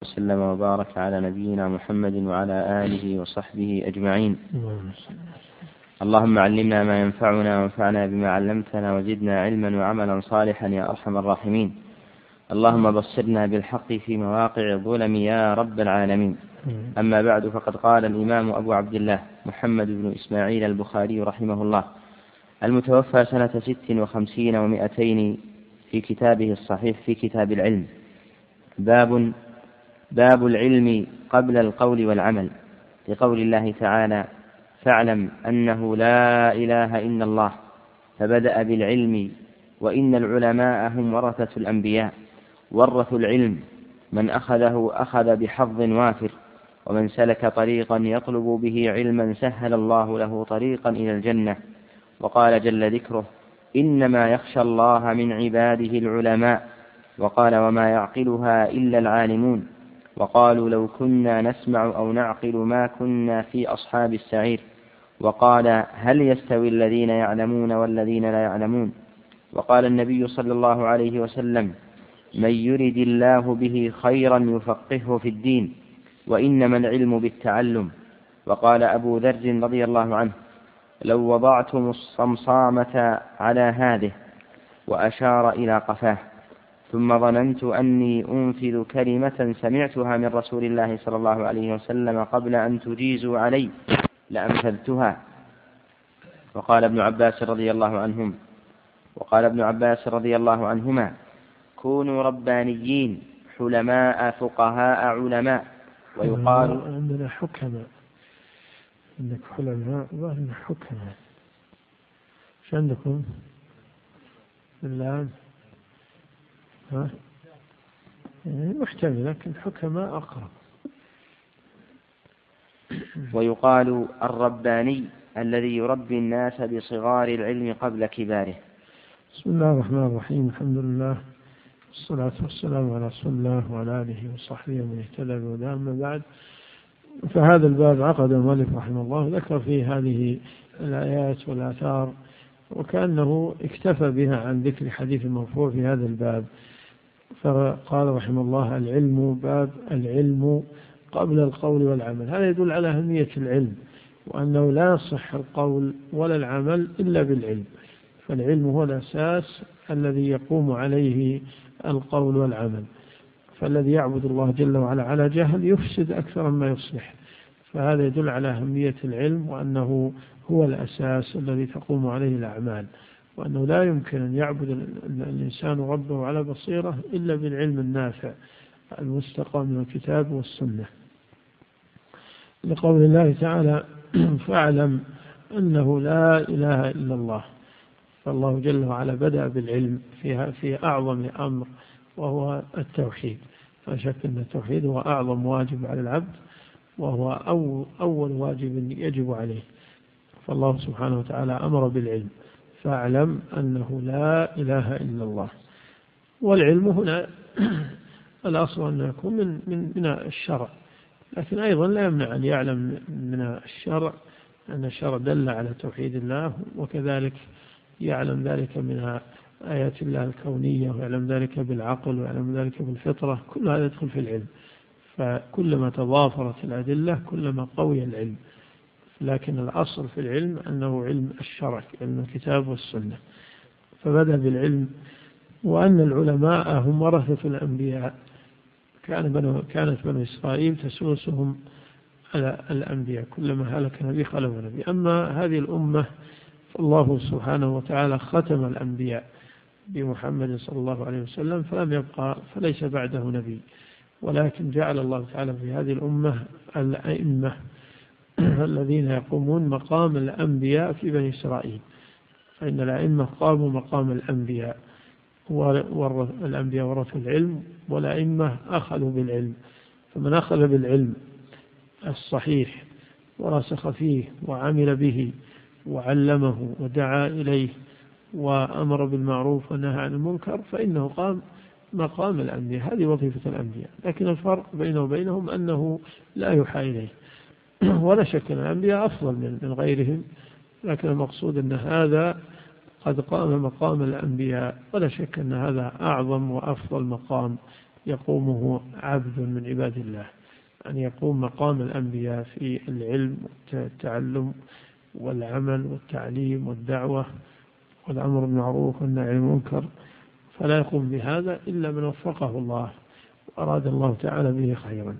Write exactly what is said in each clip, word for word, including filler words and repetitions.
وسلم وبارك على نبينا محمد وعلى آله وصحبه أجمعين. اللهم علمنا ما ينفعنا وانفعنا بما علمتنا وزدنا علما وعملا صالحا يا أرحم الراحمين. اللهم بصرنا بالحق في مواقع الظلم يا رب العالمين. أما بعد، فقد قال الإمام أبو عبد الله محمد بن إسماعيل البخاري رحمه الله المتوفى سنة ست وخمسين ومائتين في كتابه الصحيح في كتاب العلم: باب باب العلم قبل القول والعمل، لقول الله تعالى: فاعلم أنه لا إله إلا الله، فبدأ بالعلم، وإن العلماء هم ورثة الأنبياء، ورثوا العلم، من أخذه أخذ بحظ وافر، ومن سلك طريقا يطلب به علما سهل الله له طريقا إلى الجنة. وقال جل ذكره: إنما يخشى الله من عباده العلماء. وقال: وما يعقلها إلا العالمون. وقالوا: لو كنا نسمع أو نعقل ما كنا في أصحاب السعير. وقال: هل يستوي الذين يعلمون والذين لا يعلمون. وقال النبي صلى الله عليه وسلم: من يرد الله به خيرا يفقهه في الدين، وإنما العلم بالتعلم. وقال أبو ذر رضي الله عنه: لو وضعتم الصمصامة على هذه، وأشار إلى قفاه، ثم ظننت أني أنفذ كلمة سمعتها من رسول الله صلى الله عليه وسلم قبل أن تجيزوا علي لأنفذتها. وقال ابن عباس رضي الله عنهم وقال ابن عباس رضي الله عنهما: كونوا ربانيين حلماء فقهاء علماء. ويقال: عندنا حكماء، عندك حلماء وعندنا حكماء. ايش عندكم الآن؟ ها؟ محتمل، لكن الحكماء أقرب. ويقال: الرباني الذي يربي الناس بصغار العلم قبل كباره. بسم الله الرحمن الرحيم. الحمد لله والصلاة والسلام على رسول الله وعلى آله وصحبه ومن اهتدى بهداه. أما بعد، فهذا الباب عقد المؤلف رحمه الله ذكر فيه هذه الآيات والآثار، وكأنه اكتفى بها عن ذكر حديث مرفوع في هذا الباب. فقال رحمه الله: العلم، باب العلم قبل القول والعمل. هذا يدل على أهمية العلم، وأنه لا يصح القول ولا العمل إلا بالعلم. فالعلم هو الأساس الذي يقوم عليه القول والعمل. فالذي يعبد الله جل وعلا على جهل يفسد أكثر ما يصلح. فهذا يدل على أهمية العلم، وأنه هو الأساس الذي تقوم عليه الأعمال، وأنه لا يمكن أن يعبد الإنسان ربه على بصيرة إلا بالعلم النافع المستقى من الكتاب والسنة. لقول الله تعالى: فاعلم أنه لا إله إلا الله. فالله جل وعلا بدأ بالعلم فيها في أعظم أمر، وهو التوحيد. فشك أن التوحيد هو أعظم واجب على العبد، وهو أول واجب يجب عليه. فالله سبحانه وتعالى أمر بالعلم: فاعلم أنه لا إله إلا الله. والعلم هنا الأصل أن يكون من, من, من الشرع، لكن أيضا لا يمنع أن يعلم من الشرع أن الشرع دل على توحيد الله، وكذلك يعلم ذلك من آيات الله الكونية، ويعلم ذلك بالعقل، ويعلم ذلك بالفطرة. كل هذا يدخل في العلم. فكلما تضافرت الأدلة كلما قوي العلم. لكن الأصل في العلم أنه علم الشرع، علم الكتاب والسنة. فبدأ بالعلم، وأن العلماء هم ورثة الأنبياء. كان بنو كانت بنو إسرائيل تسوسهم على الأنبياء، كلما هلك نبي خلف نبي. أما هذه الأمة فالله سبحانه وتعالى ختم الأنبياء بمحمد صلى الله عليه وسلم، فلم يبقى فليس بعده نبي، ولكن جعل الله تعالى في هذه الأمة الأئمة الذين يقومون مقام الأنبياء في بني إسرائيل. فإن الأئمة قاموا مقام الأنبياء، والأنبياء ورثوا العلم، والأئمة أخذوا بالعلم. فمن أخذ بالعلم الصحيح ورسخ فيه وعمل به وعلمه ودعا إليه وأمر بالمعروف ونهى عن المنكر، فإنه قام مقام الأنبياء. هذه وظيفة الأنبياء. لكن الفرق بينه وبينهم أنه لا يوحى إليه. ولا شك أن الأنبياء أفضل من غيرهم، لكن المقصود أن هذا قد قام مقام الأنبياء، ولا شك أن هذا أعظم وأفضل مقام يقومه عبد من عباد الله، أن يقوم مقام الأنبياء في العلم والتعلم والعمل والتعليم والدعوة والأمر بالمعروف والنهي عن المنكر، فلا يقوم بهذا إلا من وفقه الله وأراد الله تعالى به خيرا.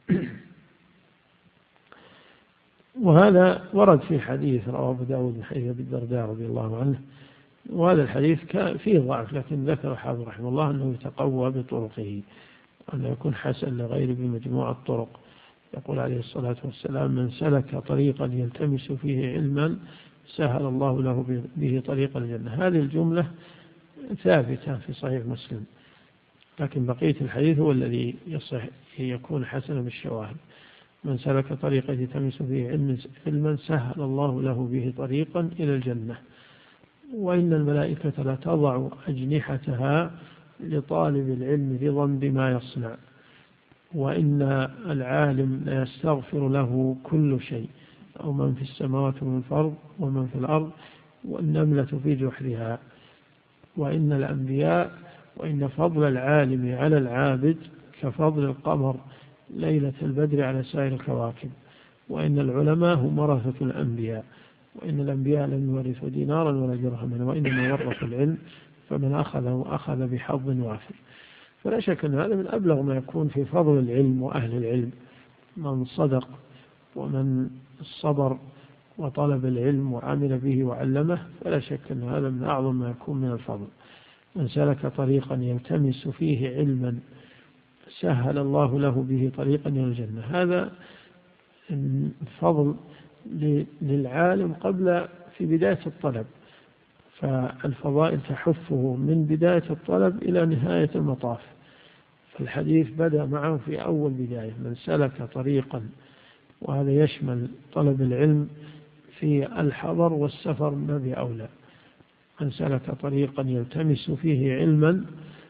وهذا ورد في حديث رواه أبو داود من حديث أبي الدرداء رضي الله عنه، وهذا الحديث فيه ضعف، لكن ذكر الحافظ رحمه الله أنه يتقوى بطرقه، أنه يكون حسن لغيره بمجموعة الطرق. يقول عليه الصلاة والسلام: من سلك طريقا يلتمس فيه علما سهل الله له به طريق الجنة. هذه الجملة ثابتة في صحيح مسلم، لكن بقية الحديث هو الذي يصح يكون حسنا بالشواهد. من سلك طريقا يلتمس فيه علما سهل الله له به طريقا إلى الجنة. وإن الملائكة لتضع أجنحتها لطالب العلم رضا بما يصنع، وإن العالم ليستغفر له كل شيء، أو من في السماوات ومن في الأرض ومن في الأرض والنملة في جحرها. وإن الأنبياء وإن فضل العالم على العابد كفضل القمر ليلة البدر على سائر الكواكب. وإن العلماء هم ورثة الأنبياء، وإن الأنبياء لم يورثوا دينارا ولا درهما، وإنما ورثوا العلم فمن أخذه أخذ بحظ وافر. فلا شك أن هذا من أبلغ ما يكون في فضل العلم وأهل العلم، من صدق ومن صبر وطلب العلم وعمل به وعلمه، فلا شك أن هذا من أعظم ما يكون من الفضل. من سلك طريقا يلتمس فيه علما سهل الله له به طريقا إلى الجنة. هذا فضل للعالم قبل في بداية الطلب، فالفضائل تحفه من بداية الطلب إلى نهاية المطاف. فالحديث بدأ معه في أول بداية: من سلك طريقا، وهذا يشمل طلب العلم في الحضر والسفر ما بأولى. من سلك طريقا يلتمس فيه علما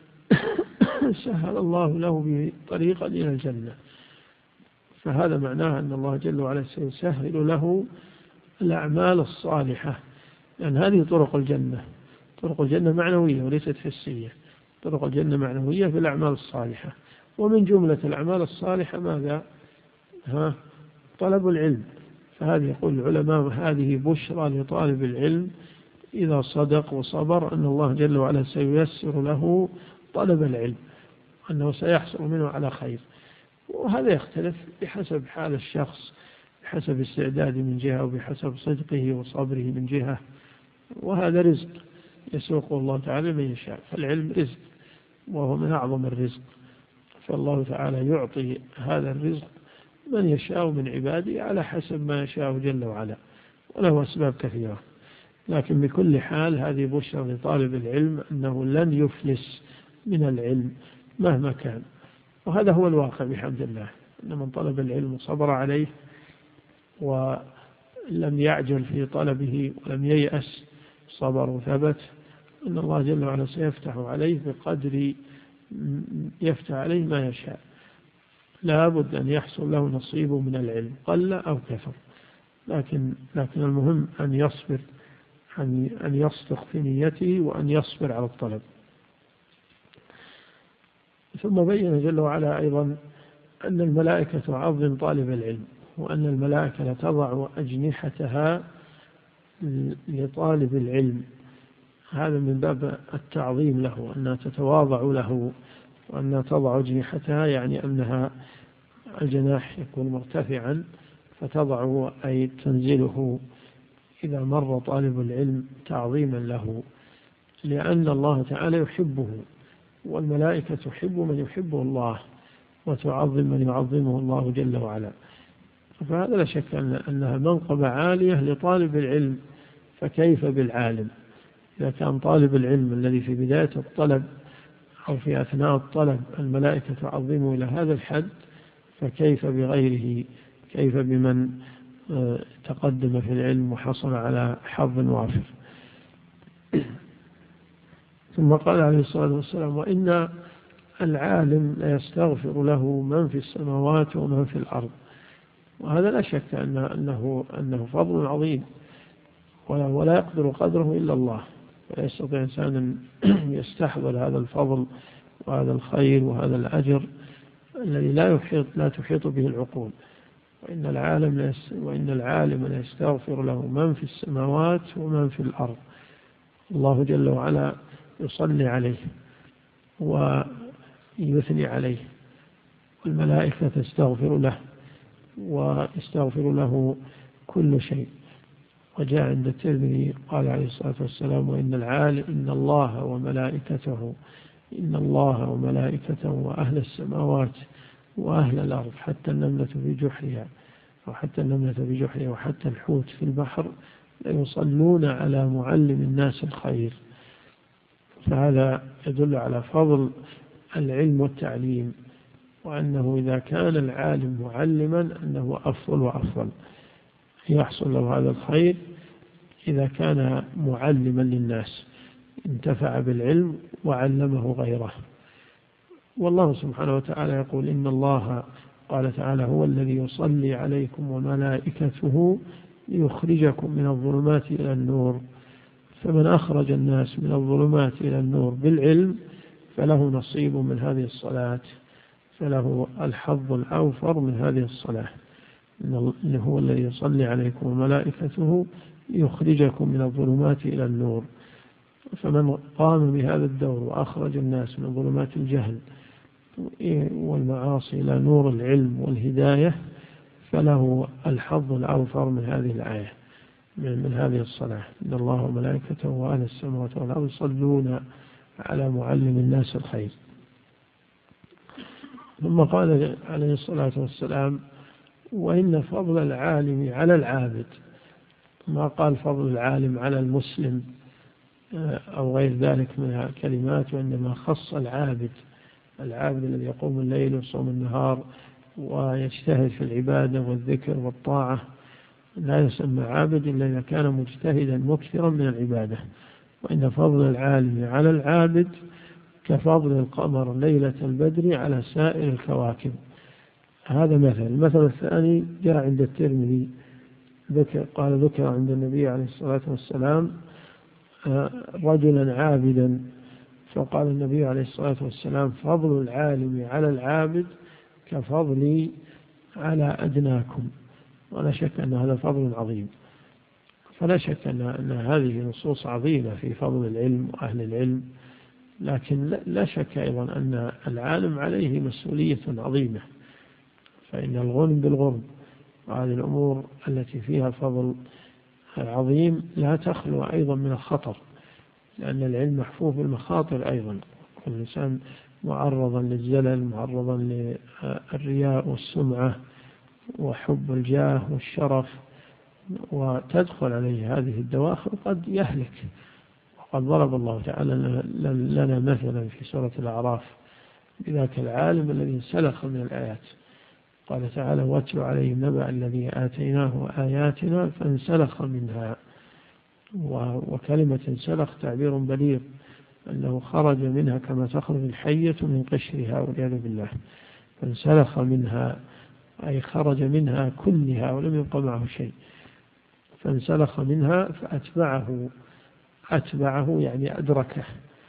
سهل الله له به طريقا إلى الجنة. فهذا معناه أن الله جل وعلا سيسهل له الأعمال الصالحة، لأن هذه طرق الجنة. طرق الجنة معنوية وليست حسية. طرق الجنة معنوية في الأعمال الصالحة، ومن جملة الأعمال الصالحة ماذا؟ ها؟ طلب العلم. فهذه يقول العلماء: هذه بشرى لطالب العلم إذا صدق وصبر أن الله جل وعلا سييسر له طلب العلم، أنه سيحصل منه على خير. وهذا يختلف بحسب حال الشخص، بحسب استعداده من جهة، وبحسب صدقه وصبره من جهة، وهذا رزق يسوقه الله تعالى من يشاء. فالعلم رزق، وهو من أعظم الرزق، فالله تعالى يعطي هذا الرزق من يشاء من عباده على حسب ما يشاء جل وعلا، وله أسباب كثيرة. لكن بكل حال هذه بشرى لطالب العلم أنه لن يفلس من العلم مهما كان. وهذا هو الواقع بحمد الله، أن من طلب العلم وصبر عليه ولم يعجل في طلبه ولم ييأس، صبر وثبت، أن الله جل وعلا سيفتح عليه بقدر يفتح عليه ما يشاء. لا بد أن يحصل له نصيب من العلم قل أو كثر، لكن لكن المهم أن يصبر، أن يصدق في نيته، وأن يصبر على الطلب. ثم بين جل وعلا أيضا أن الملائكة تعظم طالب العلم، وأن الملائكة تضع أجنحتها لطالب العلم. هذا من باب التعظيم له، أنها تتواضع له، وأنها تضع أجنحتها يعني أنها الجناح يكون مرتفعا، فتضع أي تنزله إذا مر طالب العلم تعظيما له، لأن الله تعالى يحبه، والملائكة تحب من يحبه الله، وتعظم من يعظمه الله جل وعلا. فهذا لا شك أنها منقبة عالية لطالب العلم، فكيف بالعالم؟ إذا كان طالب العلم الذي في بداية الطلب أو في أثناء الطلب الملائكة تعظمه إلى هذا الحد، فكيف بغيره؟ كيف بمن تقدم في العلم وحصل على حظ وافر؟ ثم قال عليه الصلاة والسلام: وإن العالم لا يستغفر له من في السماوات ومن في الأرض. وهذا لا شك أنه, أنه فضل عظيم، ولا يقدر قدره إلا الله، ولا يستطيع إنسان أن يستحضر هذا الفضل وهذا الخير وهذا الأجر الذي لا يحيط لا تحيط به العقول. وإن العالم وإن العالم لا يستغفر له من في السماوات ومن في الأرض. الله جل وعلا يصلي عليه ويثني عليه، والملائكة تستغفر له ويستغفر له كل شيء. وجاء عند الترمذي قال عليه الصلاة والسلام: وإن العالم إن الله وملائكته إن الله وملائكته وأهل السماوات وأهل الأرض حتى النملة في جحرها وحتى النملة في جحرها وحتى الحوت في البحر ليصلون على معلم الناس الخير. فهذا يدل على فضل العلم والتعليم، وأنه إذا كان العالم معلما أنه أفضل وأفضل، يحصل له هذا الخير إذا كان معلما للناس انتفع بالعلم وعلمه غيره. والله سبحانه وتعالى يقول: إن الله قال تعالى: هو الذي يصلي عليكم وملائكته ليخرجكم من الظلمات إلى النور. فمن أخرج الناس من الظلمات إلى النور بالعلم فله نصيب من هذه الصلاة، فله الحظ الأوفر من هذه الصلاة. إنه هو الذي يصلي عليكم وملائكته ليخرجكم من الظلمات إلى النور. فمن قام بهذا الدور وأخرج الناس من ظلمات الجهل والمعاصي إلى نور العلم والهداية فله الحظ الأوفر من هذه الآية، من هذه الصلاة. إن الله وملائكته وأهل السماوات والأرض يصلون على معلم الناس الخير. ثم قال عليه الصلاة والسلام: وإن فضل العالم على العابد. ما قال فضل العالم على المسلم أو غير ذلك من الكلمات، وإنما خص العابد، العابد الذي يقوم الليل ويصوم النهار ويجتهد في العبادة والذكر والطاعة. لا يسمى عابد إلا إذا كان مجتهدا مكثرا من العبادة. وإن فضل العالم على العابد كفضل القمر ليلة البدر على سائر الكواكب. هذا مثل. المثل الثاني جاء عند الترمذي، ذكر قال ذكر عند النبي عليه الصلاة والسلام رجلا عابدا، فقال النبي عليه الصلاة والسلام: فضل العالم على العابد كفضلي على أدناكم. ولا شك أن هذا فضل عظيم. فلا شك أن, أن هذه نصوص عظيمة في فضل العلم وأهل العلم، لكن لا شك أيضا أن العالم عليه مسؤولية عظيمة. فإن الغنم بالغرب وهذه الأمور التي فيها فضل عظيم لا تخلو أيضا من الخطر، لأن العلم محفوف بالمخاطر أيضا. كل إنسان معرضا للزلل، معرضا للرياء والسمعة وحب الجاه والشرف، وتدخل عليه هذه الدواخل قد يهلك. وقد ضرب الله تعالى لنا مثلا في سورة الأعراف بذاك العالم الذي سلخ من الآيات. قال تعالى: واتل عليهم نبأ الذي آتيناه آياتنا فانسلخ منها. وكلمة سلخ تعبير بليغ، أنه خرج منها كما تخرج الحية من قشرها والعياذ بالله. فانسلخ منها أي خرج منها كلها ولم يبقى معه شيء. فانسلخ منها فأتبعه، أتبعه يعني أدركه،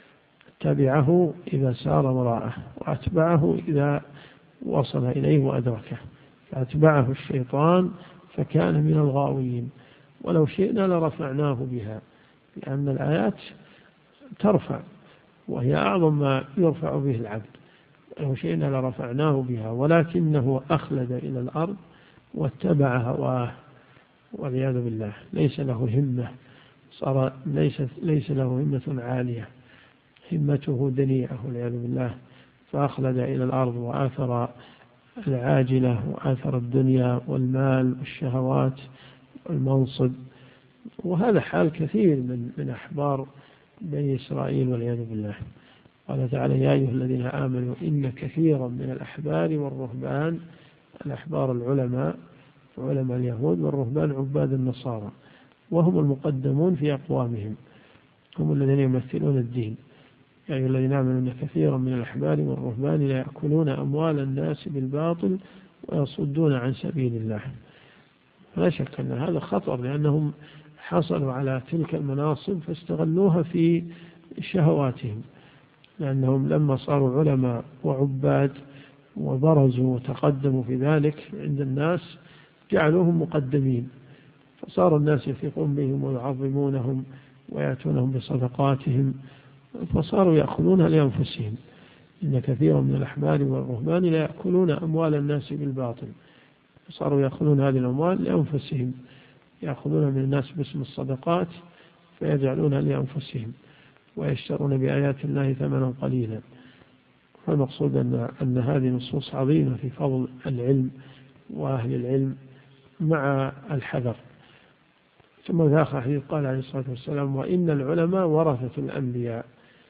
تبعه إذا سار وراءه، وأتبعه إذا وصل إليه وأدركه. فأتبعه الشيطان فكان من الغاوين. ولو شئنا لرفعناه بها، لأن الآيات ترفع وهي أعظم ما يرفع به العبد. لو شئنا لرفعناه بها ولكنه أخلد إلى الأرض واتبع هواه والعياذ بالله. ليس له همة، صار ليس, ليس له همة عالية، همته دنيئة والعياذ بالله. فأخلد إلى الأرض وآثر العاجلة وآثر الدنيا والمال والشهوات والمنصب. وهذا حال كثير من من أحبار بني إسرائيل والعياذ بالله. قال تعالى: يا أيها الذين آمنوا إن كثيرا من الأحبار والرهبان، الأحبار العلماء علماء اليهود، والرهبان عباد النصارى، وهم المقدمون في أقوامهم، هم الذين يمثلون الدين. يا أيها الذين آمنوا إن كثيرا من الأحبار والرهبان لا يأكلون أموال الناس بالباطل ويصدون عن سبيل الله. لا شك أن هذا خطر، لأنهم حصلوا على تلك المناصب فاستغلوها في شهواتهم. لأنهم لما صاروا علماء وعباد وبرزوا وتقدموا في ذلك عند الناس جعلوهم مقدمين، فصار الناس يثقون بهم ويعظمونهم ويأتونهم بصدقاتهم، فصاروا يأخذونها لأنفسهم. إن كثيرا من الأحبار والرهبان لا يأكلون أموال الناس بالباطل، فصاروا يأخذون هذه الأموال لأنفسهم، يأخذون من الناس باسم الصدقات فيجعلونها لأنفسهم ويشترون بآيات الله ثمنا قليلا. فالمقصود أن, أن هذه نصوص عظيمة في فضل العلم وأهل العلم مع الحذر. ثم ذا حديث قال عليه الصلاة والسلام: وإن العلماء ورثة الأنبياء،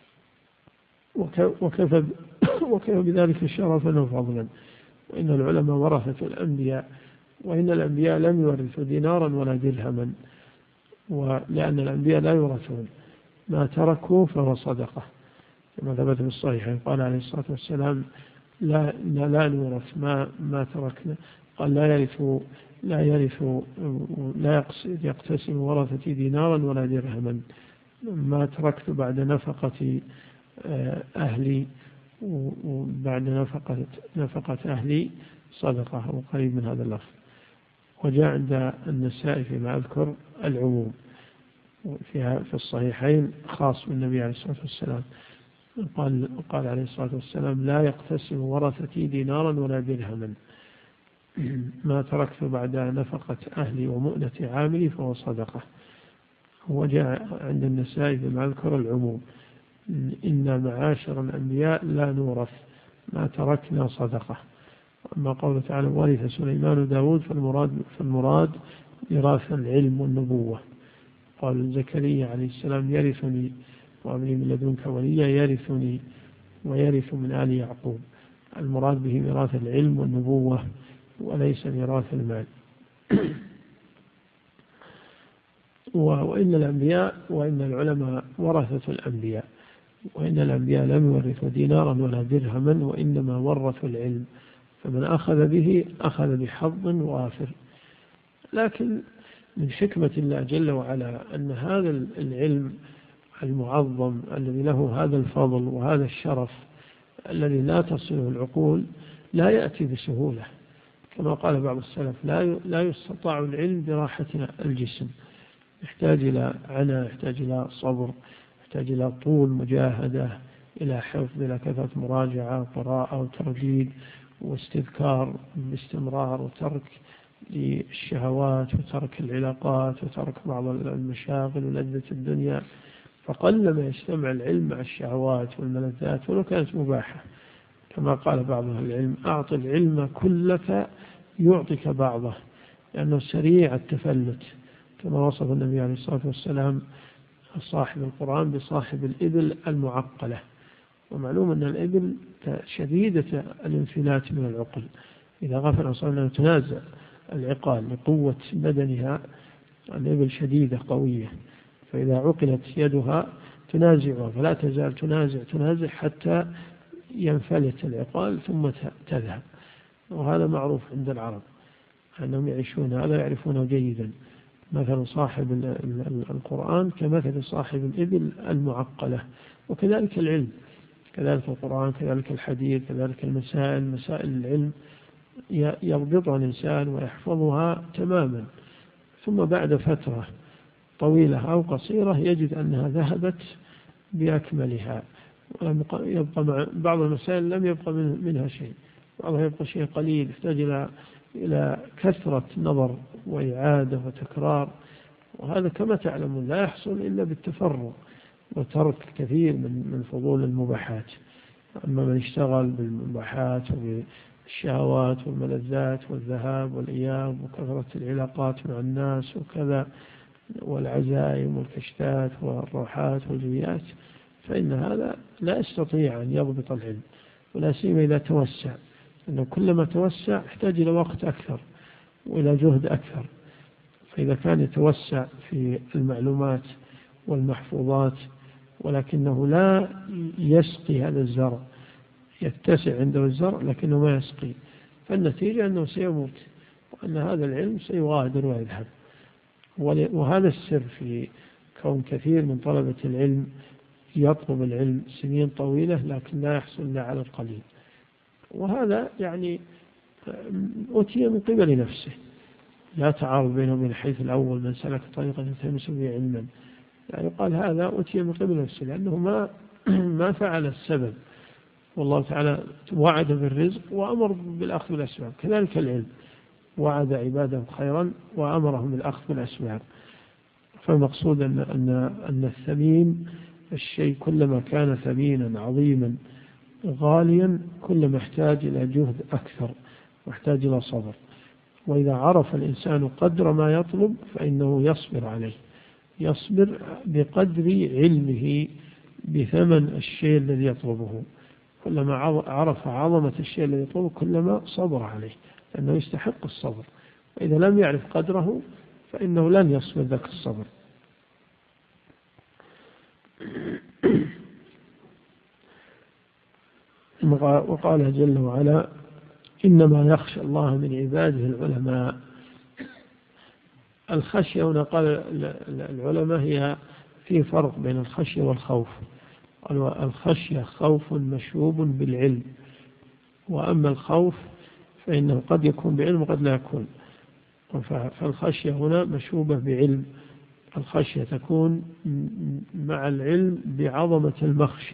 وكيف وكيف بذلك شرفا وفضلا. وإن العلماء ورثة الأنبياء، وإن الأنبياء لم يورثوا دينارا ولا درهما، ولأن الأنبياء لا يورثون، ما تركوا فهو صدقة، كما ثبت في الصحيح. قال عليه الصلاة والسلام: لا لا نورث ما ما تركنا. قال: لا يرث لا يرث لا يقتسم ورثتي دينارا ولا درهما، ما تركت بعد نفقة أهلي وبعد نفقة نفقة أهلي صدقة، أو قريب من هذا اللفظ. وجاء عند النسائي فيما أذكر العموم فيها في الصحيحين خاص بالنبي عليه الصلاة والسلام. قال قال عليه الصلاة والسلام: لا يقتسم ورثتي دينارا ولا درهما، ما تركت بعد نفقة أهلي ومؤنة عاملي فهو صدقة. وجاء عند النسائي فيما أذكر العموم: إن معاشر الأنبياء لا نورث، ما تركنا صدقة. أما قوله تعالى: ورث سليمان داود، فالمراد فالمراد ميراث العلم والنبوة. قال زكريا عليه السلام: يرثني وأبني من لدنك وليا، يرثني ويرث من آل يعقوب. المراد به ميراث العلم والنبوة وليس ميراث المال. وإن الأنبياء وإن العلماء ورثة الأنبياء، وإن الأنبياء لم يورثوا دينارا ولا درهما، وإنما ورثوا العلم، فمن أخذ به أخذ بحظ وافر. لكن من حكمة الله جل وعلا أن هذا العلم المعظم الذي له هذا الفضل وهذا الشرف الذي لا تصله العقول لا يأتي بسهولة، كما قال بعض السلف: لا لا يستطاع العلم براحة الجسم، يحتاج إلى عناء، يحتاج إلى صبر، يحتاج إلى طول مجاهدة، إلى حفظ، إلى كثرة مراجعة وقراءة وترديد واستذكار باستمرار، وترك للشهوات، وترك العلاقات، وترك بعض المشاغل ولذة الدنيا. فقل ما يجتمع العلم مع الشهوات والملذات ولو كانت مباحة، كما قال بعض أهل العلم: أعط العلم كلك يعطيك بعضه، لأنه سريع التفلت، كما وصف النبي عليه الصلاة والسلام صاحب القرآن بصاحب الإبل المعقلة. ومعلوم أن الإبل شديدة الانفلات من العقل، إذا غفل عن صلاة تنازع العقال لقوة بدنها. الإبل شديدة قوية، فإذا عقلت يدها تنازعها، فلا تزال تنازع تنازع حتى ينفلت العقال ثم تذهب. وهذا معروف عند العرب أنهم يعيشون هذا، يعرفونه جيدا. مثل صاحب القرآن كمثل صاحب الإبل المعقلة. وكذلك العلم، كذلك القرآن، كذلك الحديث، كذلك المسائل مسائل العلم يضبطها الإنسان ويحفظها تماما، ثم بعد فترة طويلة أو قصيرة يجد أنها ذهبت بأكملها، يبقى مع بعض المسائل لم يبقى منها شيء، بعضها يبقى شيء قليل، يحتاج إلى إلى كثرة نظر وإعادة وتكرار. وهذا كما تعلمون لا يحصل إلا بالتفرغ وترك كثير من من فضول المباحات. أما من اشتغل بالمباحات وبالشهوات والملذات والذهاب والإياب وكثرة العلاقات مع الناس وكذا والعزائم والكشتات والروحات والجويات، فإن هذا لا يستطيع أن يضبط العلم، ولا سيما إذا توسع، أنه كلما توسع يحتاج إلى وقت أكثر وإلى جهد أكثر. فإذا كان يتوسع في المعلومات والمحفوظات ولكنه لا يسقي هذا الزرع، يتسع عنده الزرع لكنه ما يسقي، فالنتيجة أنه سيموت، وأن هذا العلم سيغادر ويذهب. وهذا السر في كون كثير من طلبة العلم يطلب العلم سنين طويلة لكن لا يحصل إلا على القليل، وهذا يعني أتي من قبل نفسه، لا تعارض بينه وبين حيث الأول من سلك طريقا يلتمس به علما، يعني قال هذا أتي من قبل نفسه لأنه ما ما فعل السبب، والله تعالى وعد بالرزق وأمر بالأخذ بالأسباب، كذلك العلم وعد عباده خيرا وأمرهم بالأخذ بالأسباب. فالمقصود أن أن أن الثمين الشيء كلما كان ثمينا عظيما غاليا كلما احتاج إلى جهد أكثر واحتاج إلى صبر، وإذا عرف الإنسان قدر ما يطلب فإنه يصبر عليه، يصبر بقدر علمه بثمن الشيء الذي يطلبه، كلما عرف عظمة الشيء الذي يطلبه كلما صبر عليه لأنه يستحق الصبر، وإذا لم يعرف قدره فإنه لن يصبر ذاك الصبر. وقال جل وعلا إنما يخشى الله من عباده العلماء. الخشية هنا قال العلماء هي في فرق بين الخشية والخوف، الخشية خوف مشوب بالعلم، وأما الخوف فإنه قد يكون بعلم وقد لا يكون، فالخشية هنا مشوبة بعلم، الخشية تكون مع العلم بعظمة المخشي،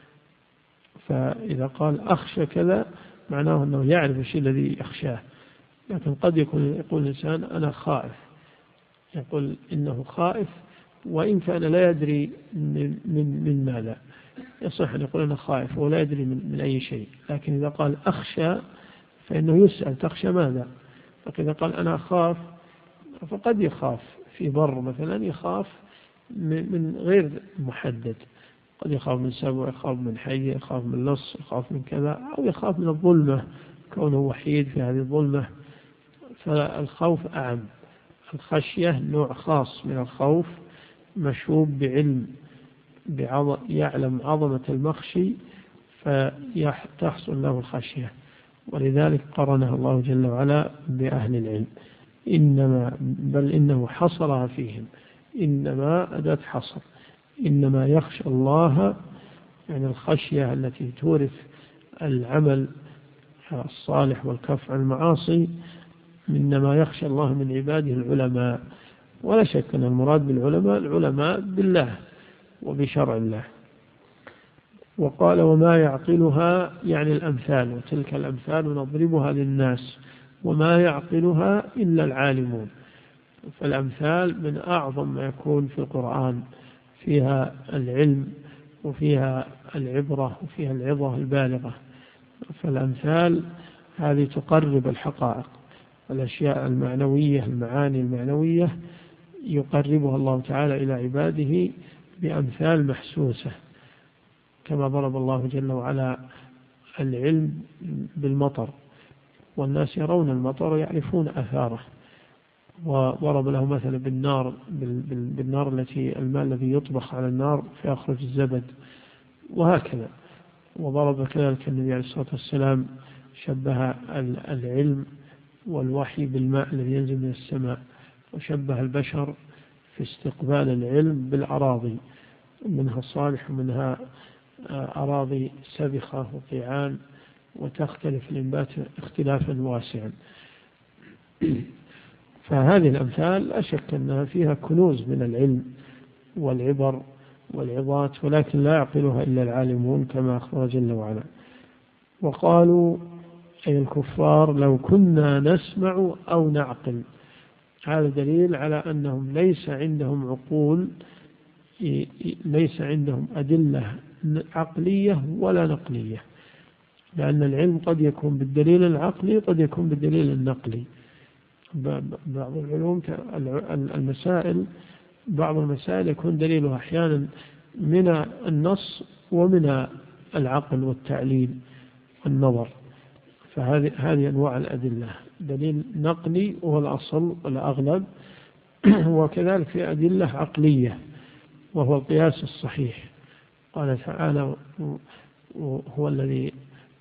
فإذا قال أخشى كذا معناه أنه يعرف الشيء الذي يخشاه، لكن قد يكون يقول الإنسان أنا خائف، يقول إنه خائف وإن كان لا يدري من, من, من ماذا، يصح أن يقول أنا خائف ولا يدري من, من أي شيء، لكن إذا قال أخشى فإنه يسأل تخشى ماذا، فإذا قال أنا أخاف فقد يخاف في بر مثلا، يخاف من غير محدد، قد يخاف من سبع، يخاف من حي، يخاف من لص، يخاف من كذا، أو يخاف من الظلمة كونه وحيد في هذه الظلمة، فالخوف أعم. الخشية نوع خاص من الخوف مشوب بعلم، بعظم يعلم عظمة المخشي فتحصل له الخشية، ولذلك قرنها الله جل وعلا بأهل العلم، إنما بل إنه حصرها فيهم، إنما أداة حصر، إنما يخشى الله يعني الخشية التي تورث العمل الصالح والكف عن المعاصي، إنما يخشى الله من عباده العلماء، ولا شك أن المراد بالعلماء العلماء بالله وبشرع الله. وقال وما يعقلها يعني الأمثال، وتلك الأمثال نضربها للناس وما يعقلها إلا العالمون، فالأمثال من أعظم ما يكون في القرآن، فيها العلم وفيها العبرة وفيها العظة البالغة، فالأمثال هذه تقرب الحقائق، الأشياء المعنوية المعاني المعنوية يقربها الله تعالى إلى عباده بأمثال محسوسة، كما ضرب الله جل وعلا العلم بالمطر، والناس يرون المطر يعرفون أثاره، وضرب له مثلا بالنار بالنار التي الماء الذي يطبخ على النار فيخرج الزبد، وهكذا. وضرب كذلك النبي عليه الصلاة والسلام شبه العلم والوحي بالماء الذي ينزل من السماء، وشبه البشر في استقبال العلم بالأراضي، منها الصالح ومنها أراضي سبخة وقيعان، وتختلف الإنبات اختلافا واسعا. فهذه الأمثال لا شك أنها فيها كنوز من العلم والعبر والعظات، ولكن لا يعقلها إلا العالمون كما أخبر جل وعلا. وقالوا أي الكفار لو كنا نسمع أو نعقل، هذا دليل على أنهم ليس عندهم عقول، ليس عندهم أدلة عقلية ولا نقلية، لأن العلم قد يكون بالدليل العقلي قد يكون بالدليل النقلي. بعض العلوم المسائل بعض المسائل يكون دليلها أحيانا من النص ومن العقل والتعليل والنظر، فهذه هذه أنواع الأدلة، دليل نقلي وهو الأصل والأغلب، وكذلك في أدلة عقلية وهو القياس الصحيح. قال تعالى هو الذي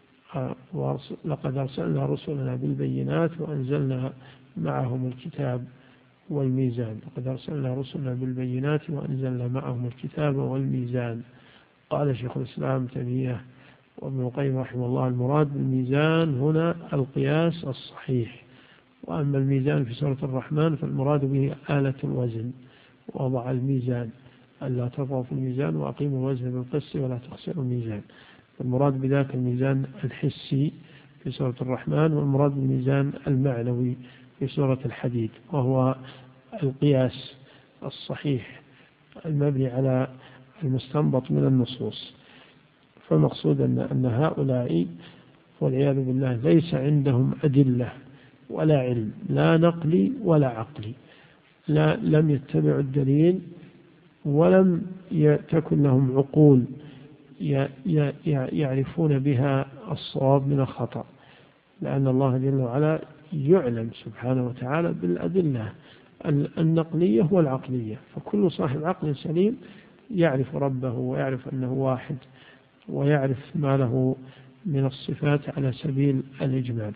لقد أرسلنا رسلنا بالبينات وأنزلنا معهم الكتاب والميزان، لقد أرسلنا رسلنا بالبينات وأنزلنا معهم الكتاب والميزان قال شيخ الإسلام تيمية وابن القيم رحمه الله المراد بالميزان هنا القياس الصحيح، وأما الميزان في سورة الرحمن فالمراد به آلة الوزن، وضع الميزان ألا تطغوا في الميزان وأقيموا الوزن بالقسط ولا تخسروا الميزان. المراد بذاك الميزان الحسي في سورة الرحمن، والمراد بالميزان المعنوي في سورة الحديد، وهو القياس الصحيح المبني على المستنبط من النصوص. فالمقصود أن أن هؤلاء والعياذ بالله ليس عندهم أدلة ولا علم، لا نقلي ولا عقلي، لا لم يتبعوا الدليل ولم تكن لهم عقول يعرفون بها الصواب من الخطأ، لأن الله جل وعلا يعلم سبحانه وتعالى بالأدلة النقلية والعقلية، فكل صاحب عقل سليم يعرف ربه ويعرف أنه واحد ويعرف ما له من الصفات على سبيل الإجمال.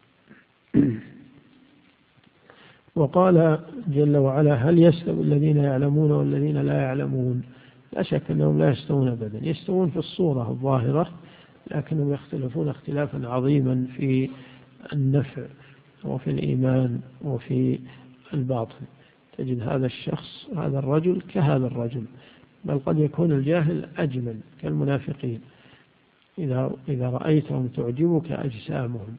وقال جل وعلا هل يستوي الذين يعلمون والذين لا يعلمون؟ لا شك أنهم لا يستوون أبدا، يستوون في الصورة الظاهرة لكنهم يختلفون اختلافا عظيما في النفع وفي الإيمان وفي الباطن. تجد هذا الشخص هذا الرجل كهذا الرجل، بل قد يكون الجاهل أجمل كالمنافقين، إذا إذا رأيتهم تعجبك أجسامهم،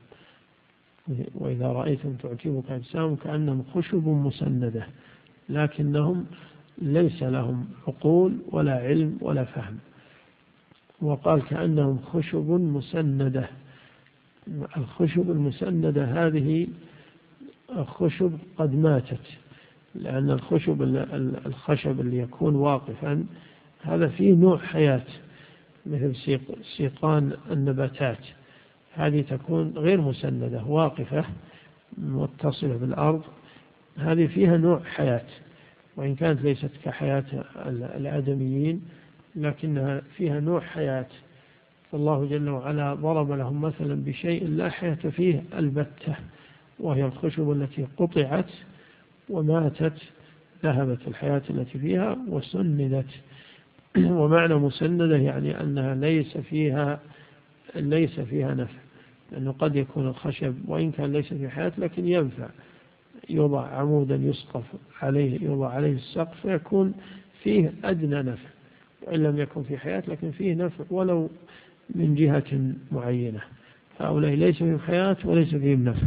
وإذا رأيتهم تعجبك أجسامهم كأنهم خشب مسندة، لكنهم ليس لهم عقول ولا علم ولا فهم. وقال كأنهم خشب مسندة. الخشب المسندة هذه خشب قد ماتت، لأن الخشب الخشب اللي يكون واقفا هذا فيه نوع حياة، مثل سيقان النباتات، هذه تكون غير مسندة واقفة متصلة بالأرض، هذه فيها نوع حياة، وإن كانت ليست كحياة الآدميين لكنها فيها نوع حياة. فالله جل وعلا ضرب لهم مثلا بشيء لا حياة فيه البتة، وهي الخشب التي قطعت وماتت، ذهبت الحياة التي فيها وسندت. ومعنى مسندة يعني أنها ليس فيها ليس فيها نفع، لأنه قد يكون الخشب وإن كان ليس في حياة لكن ينفع، يوضع عمودا يسقف عليه، يوضع عليه السقف فيكون فيه أدنى نفع، وإن لم يكن في حياة لكن فيه نفع ولو من جهة معينة. هؤلاء ليس فيهم حياة وليس فيهم نفع.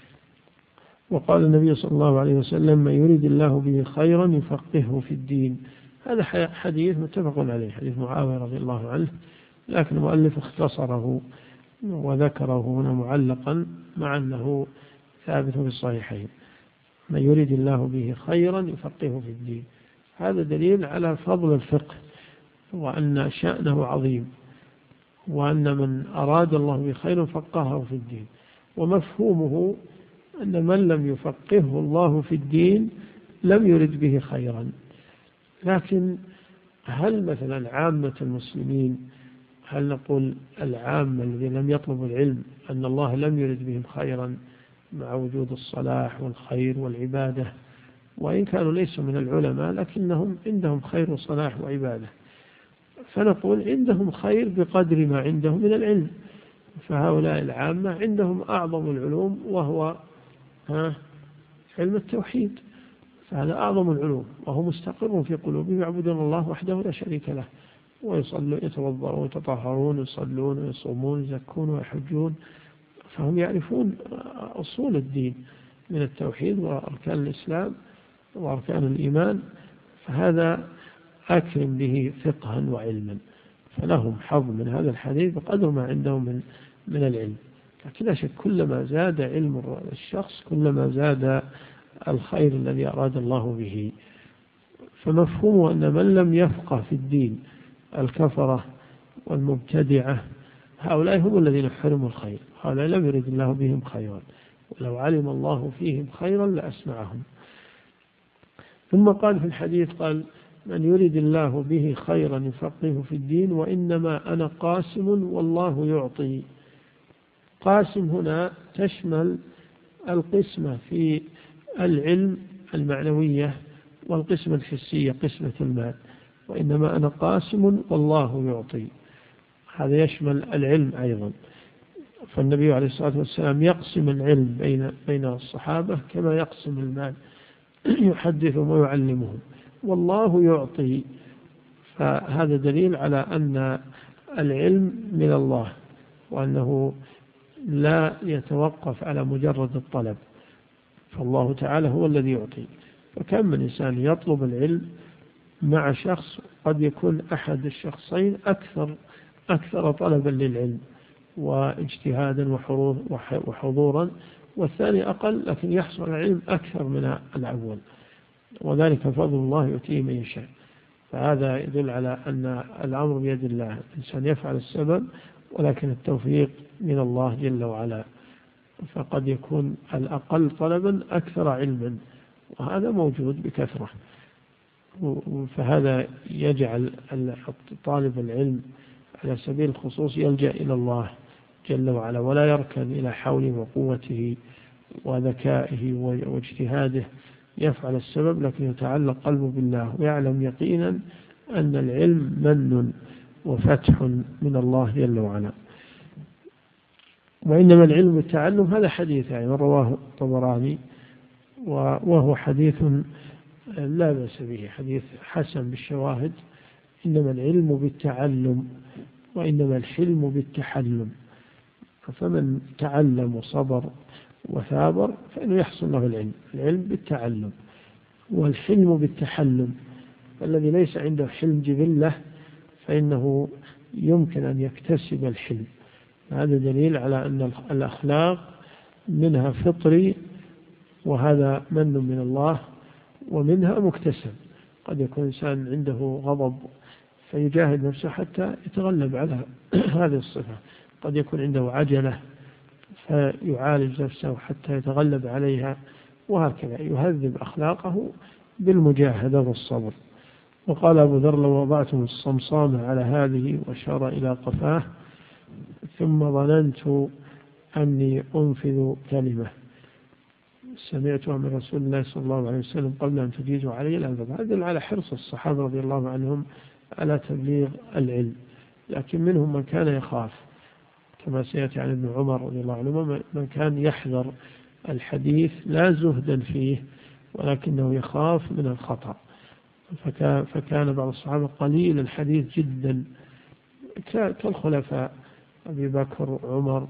وقال النبي صلى الله عليه وسلم من يريد الله به خيرا يفقهه في الدين. هذا حديث متفق عليه، حديث معاوية رضي الله عنه، لكن المؤلف اختصره وذكره هنا معلقا مع أنه ثابت في الصحيحين. من يريد الله به خيرا يفقهه في الدين، هذا دليل على فضل الفقه وأن شأنه عظيم، وأن من أراد الله بخير فقهه في الدين. ومفهومه أن من لم يفقهه الله في الدين لم يرد به خيرا. لكن هل مثلا عامة المسلمين، هل نقول العامة الذين لم يطلبوا العلم أن الله لم يرد بهم خيرا مع وجود الصلاح والخير والعبادة، وإن كانوا ليسوا من العلماء لكنهم عندهم خير وصلاح وعبادة، فنقول عندهم خير بقدر ما عندهم من العلم. فهؤلاء العامة عندهم أعظم العلوم وهو ها علم التوحيد، فهذا أعظم العلوم وهو مستقر في قلوبهم، يعبدون الله وحده لا شريك له، ويصلون يتوضؤون ويتطهرون ويصلون ويصومون ويزكون ويحجون، فهم يعرفون أصول الدين من التوحيد وأركان الإسلام وأركان الإيمان، فهذا أكرم به فقها وعلما، فلهم حظ من هذا الحديث بقدر ما عندهم من من العلم. لكن لا شك كلما زاد علم الشخص كلما زاد الخير الذي أراد الله به. فمفهوم أن من لم يفقه في الدين الكفرة والمبتدعة هؤلاء هم الذين حرموا الخير، هؤلاء لم يرد الله بهم خيرا، ولو علم الله فيهم خيرا لأسمعهم. ثم قال في الحديث قال من يريد الله به خيرا يفقهه في الدين وإنما أنا قاسم والله يعطي. قاسم هنا تشمل القسمة في العلم المعنوية والقسمة الحسية قسمة المال، وإنما أنا قاسم والله يعطي. هذا يشمل العلم أيضا، فالنبي عليه الصلاة والسلام يقسم العلم بين بين الصحابة كما يقسم المال، يحدثهم ويعلمهم، والله يعطي. فهذا دليل على أن العلم من الله، وأنه لا يتوقف على مجرد الطلب، فالله تعالى هو الذي يعطي. فكم من إنسان يطلب العلم مع شخص قد يكون أحد الشخصين أكثر أكثر طلبا للعلم واجتهادا وحضورا، والثاني أقل، لكن يحصل العلم أكثر من الأول، وذلك فضل الله يؤتيه من يشاء. فهذا يدل على أن الأمر بيد الله، الإنسان يفعل السبب ولكن التوفيق من الله جل وعلا. فقد يكون الأقل طلبا أكثر علما، وهذا موجود بكثرة. فهذا يجعل طالب العلم على سبيل الخصوص يلجأ إلى الله جل وعلا، ولا يركن إلى حوله وقوته وذكائه واجتهاده، يفعل السبب لكن يتعلق قلبه بالله، ويعلم يقينا أن العلم من وفتح من الله جل وعلا. وإنما العلم بالتعلم، هذا حديث يعني رواه الطبراني، وهو حديث لا بأس به، حديث حسن بالشواهد. إنما العلم بالتعلم وإنما الحلم بالتحلم، فمن تعلم وصبر وثابر فإنه يحصل له العلم. العلم بالتعلم، والحلم بالتحلم. الذي ليس عنده حلم جبلة فإنه يمكن أن يكتسب الحلم. هذا دليل على أن الأخلاق منها فطري، وهذا من من الله، ومنها مكتسب. قد يكون إنسان عنده غضب فيجاهد نفسه حتى يتغلب على هذه الصفة، قد يكون عنده عجلة فيعالج نفسه حتى يتغلب عليها، وهكذا يهذب أخلاقه بالمجاهدة والصبر. وقال أبو ذر: لو وضعتم الصمصام على هذه، وشار إلى قفاه، ثم ظننت أني أنفذ كلمة سمعتها من رسول الله صلى الله عليه وسلم قبل أن تجيزوا علي الأنفذ. هذا على حرص الصحابة رضي الله عنهم على تبليغ العلم، لكن منهم من كان يخاف، كما سيأتي عن ابن عمر رضي الله عنه، من كان يحذر الحديث لا زهدا فيه ولكنه يخاف من الخطأ. فكان بعض الصحابة قليل الحديث جدا، كالخلفاء أبي بكر وعمر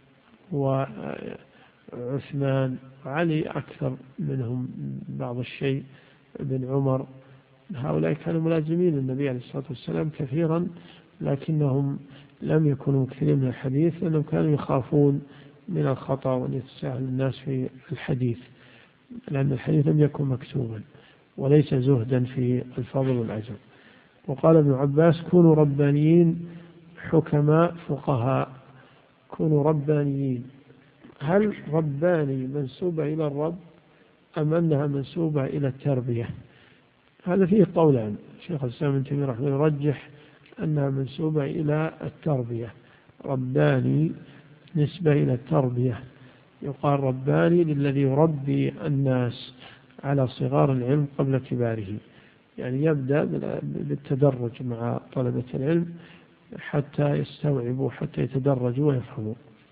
وعثمان وعلي أكثر منهم بعض الشيء، ابن عمر. هؤلاء كانوا ملازمين النبي عليه الصلاة والسلام كثيرا، لكنهم لم يكونوا مكثرين من الحديث، لأنهم كانوا يخافون من الخطأ وأن يتساهل الناس في الحديث، لأن الحديث لم يكن مكتوبا، وليس زهدا في الفضل والعجل. وقال ابن عباس: كونوا ربانيين حكماء فقهاء. كونوا ربانيين. هل رباني منسوبة إلى الرب أم أنها منسوبة إلى التربية؟ هذا فيه قولان. شيخ الإسلام ابن تيمية رحمه الله يرجح أنها منسوبة إلى التربية. رباني نسبة إلى التربية، يقال رباني للذي يربي الناس على صغار العلم قبل كباره، يعني يبدأ بالتدرج مع طلبة العلم حتى يستوعبوا، حتى يتدرجوا ويفهموا.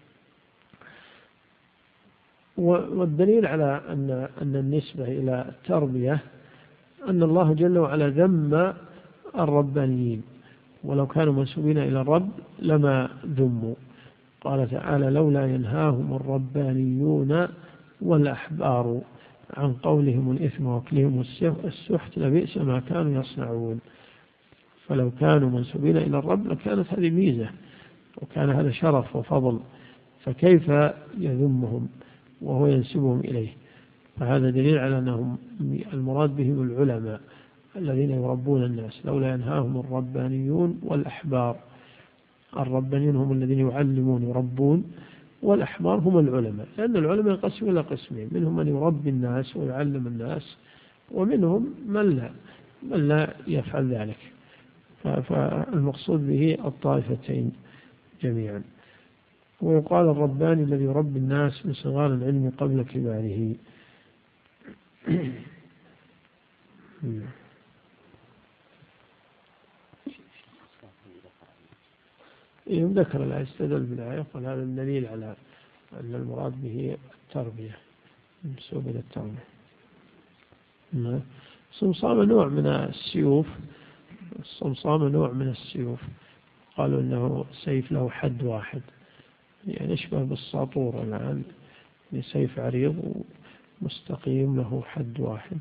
والدليل على أن أن النسبة إلى التربية أن الله جل وعلا ذم الربانيين، ولو كانوا منسوبين إلى الرب لما ذموا. قال تعالى: لولا ينهاهم الربانيون والأحبار عن قولهم الإثم وأكلهم السحت لبئس ما كانوا يصنعون. فلو كانوا منسوبين إلى الرب لكانت هذه ميزة، وكان هذا شرف وفضل، فكيف يذمهم وهو ينسبهم إليه؟ فهذا دليل على أنهم المراد بهم العلماء الذين يربون الناس. لولا ينهاهم الربانيون والأحبار. الربانيون هم الذين يعلمون يربون، والأحبار هم العلماء، لأن العلماء ينقسمون إلى قسمين: منهم من يربي الناس ويعلم الناس، ومنهم من لا من لا يفعل ذلك. فالمقصود به الطائفتين جميعا. ويقال الرباني الذي يربي الناس من صغار العلم قبل كباره. يوم ذكر الآية استدل بالآية قال هذا الدليل على أن المراد به التربية، منسوب إلى التربية. الصمصام نوع من السيوف، الصمصام نوع من السيوف، قالوا إنه سيف له حد واحد، يعني يشبه بالساطور الآن، سيف عريض ومستقيم له حد واحد.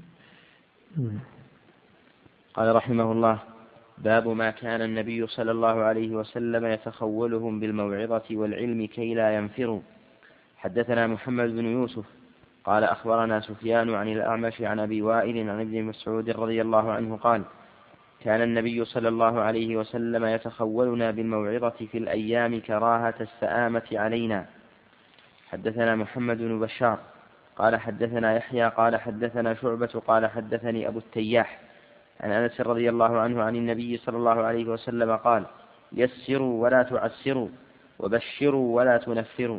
قال رحمه الله: باب ما كان النبي صلى الله عليه وسلم يتخولهم بالموعظة والعلم كي لا ينفروا. حدثنا محمد بن يوسف قال أخبرنا سفيان عن الأعمش عن أبي وائل عن ابن مسعود رضي الله عنه قال: كان النبي صلى الله عليه وسلم يتخولنا بالموعظة في الأيام كراهة السآمة علينا. حدثنا محمد بن بشار قال حدثنا يحيى قال حدثنا شعبة قال حدثني أبو التياح عن أنس رضي الله عنه عن النبي صلى الله عليه وسلم قال: يسروا ولا تعسروا وبشروا ولا تنفروا.